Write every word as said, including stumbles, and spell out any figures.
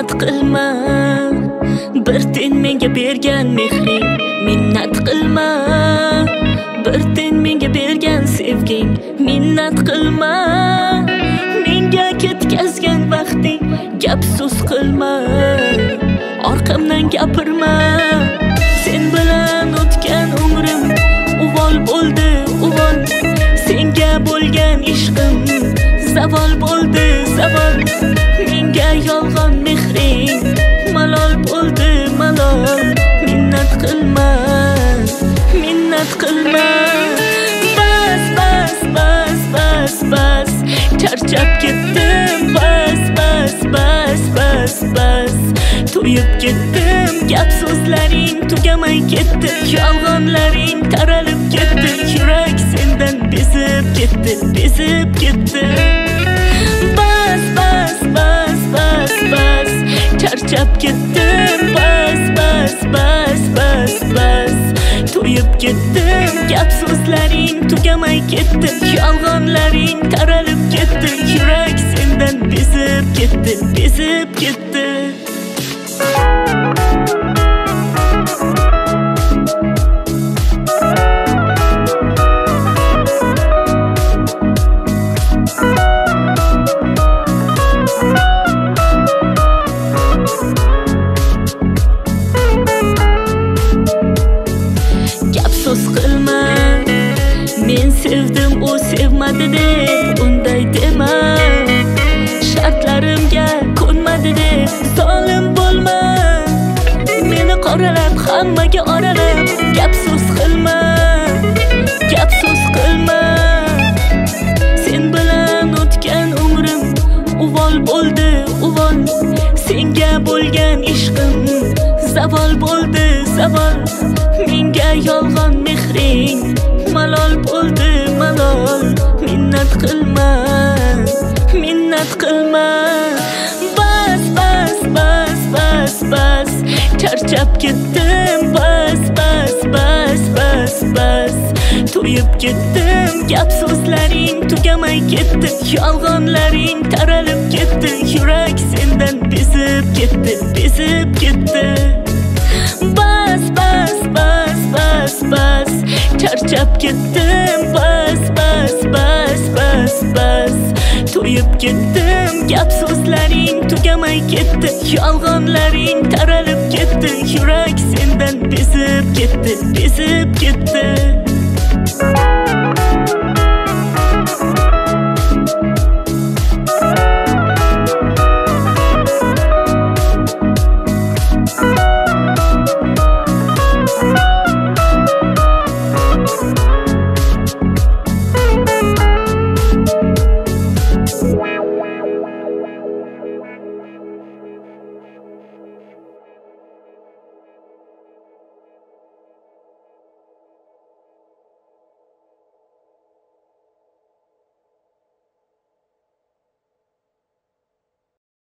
minnat qilma. Bir ten menga bergan mehring, minnat qilma. Bir ten menga bergan sevging, minnat qilma. Menga ketkazgan vaqting, gap so'z qilma. Orqamdan gapirma. Sen bilan o'tgan umrim uvol bo'ldi, uvol. Senga bo'lgan ishqim zavol bo'ldi, zavol. Menga yolg'on mehring malol bo'ldi, malol. Minnat qilma, minnat qilma. Bas, bas, bas, bas, bas. Charchab ketdim, bas, bas, bas, bas, bas. To'yib ketdim, gap so'zlaring tugamay ketdi. Yolg'onlaring taralib ketdi. Yurak sendan bezib ketdi, bezib ketdi. Bas, bas, bas, bas, bas. Charchab ketdim, bas, bas, bas, bas, bas. To'yib ketdim, gap so'zlaring tugamay ketdi. Yolg'onlaring taralib ketdi. Yurak sendan bezib ketdi, bezib ketdi. Men sevdim, o sevmadi deb unday dema. Shartlarimga ko'nmadi deb zolim bo'lma. Meni qoralab hammaga oralab gap so'z qilma, gap so'z qilma. Sen bilan o'tgan umrim uvol bo'ldi, uvol. Senga bo'lgan ishqim zavol bo'ldi, zavol. Menga yolg'on mehring malol bo'ldi, malol. Minnat qilma, minnat qilma. Bas, bas, bas, bas, bas. Charchab ketdim, bas, bas, bas, bas, bas. To'yib ketdim, gap so'zlaring tugamay ketdi. Yolg'onlaring taralib ketdi. Yurak sendan bezib ketdi, bezib ketdi. Bas, bas, bas, bas, bas. Charchab ketdim, bas, bas, bas, bas, bas. To'yib ketdim, gap so'zlaring tugamay ketdi. Yolg'onlaring taralib ketdi. Yurak sendan bezib ketdi, bezib ketdi.